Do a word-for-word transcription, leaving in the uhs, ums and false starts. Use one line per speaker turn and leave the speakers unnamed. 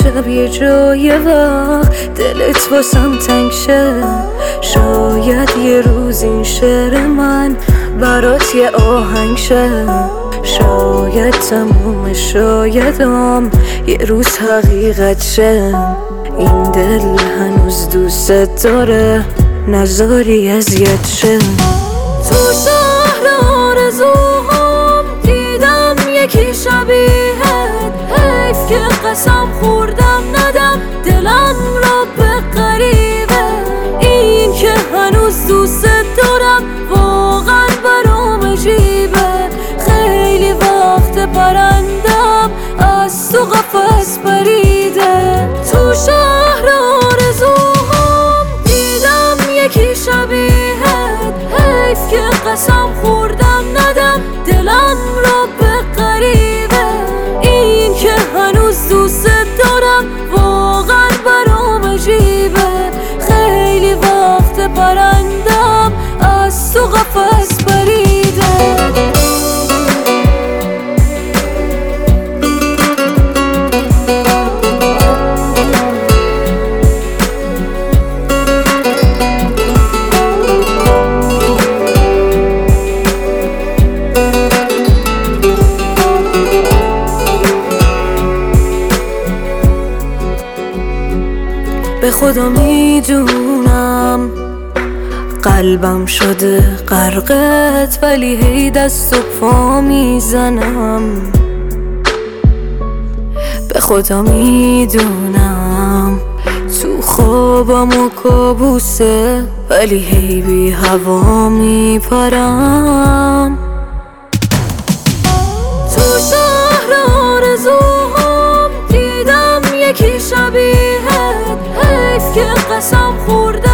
شب یه جای وقت دلت واسم تنگ شه. شاید یه روز این شعر من برات یه آهنگ شه. شاید تموم شایدم یه روز حقیقت شه. این دل هنوز دوست داره نذاری اذیت شه. تو شهر آرزوهام دیدم یکی شبیهت، حیف که قسم خوردم ندم دلم را به غریبه. این که هنوز دوست دارم واقعا برام عجیبه. خیلی وقت پرندم از تو قفس پریده. تو شهر آرزوهام دیدم یکی شبیهت، حیف که قسم خوردم ندم دلم را به غریبه. این که هنوز دوست دارم واقعا برام عجیبه. خیلی وقت پرندم از تو قفس پریده. به خدا میدونم قلبم شده غرقت، ولی هی دست و پا میزنم. به خدا میدونم تو خوابم و کابوسه، ولی هی بی هوا میپرم. تو شهر آرزوهام دیدم یکی شبیهت، حیف که قسم خوردم